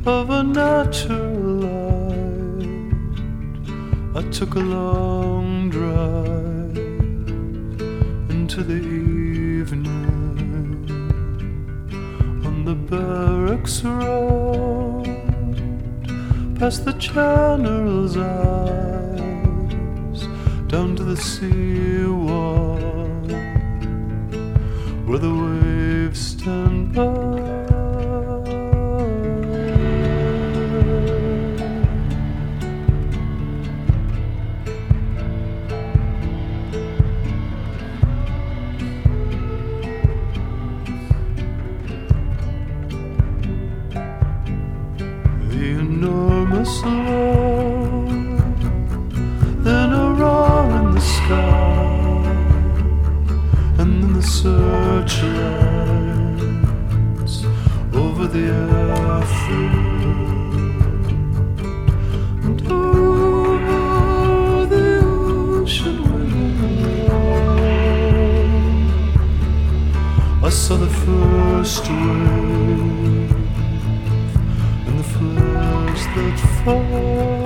of a natural light. I took a long drive into the evening on the barracks road, past the General's eyes, down to the seawall where the waves stand by. The enormous load, then a roar in the sky, and then the searchlights over the airfield, and over the ocean where I saw the first wave and the first that fall.